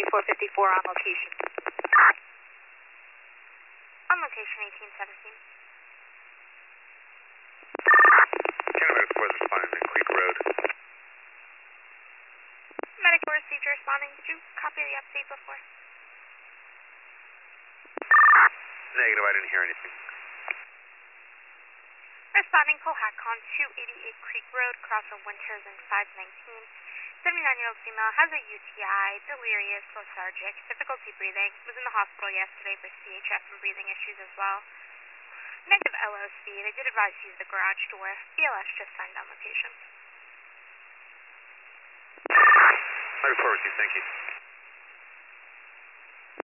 454 on location. On location 1817. Medic 4 is responding to Creek Road. Medic 4 received your responding. Did you copy the update before? Negative, I didn't hear anything. Responding Cohacon 288 Creek Road, crossover Winters and 519. 79-year-old female has a UTI, delirious, lethargic, difficulty breathing, was in the hospital yesterday for CHF and breathing issues as well. Negative LO speed. I did advise to use the garage door. BLS just signed on location. Medic 4 received, thank you.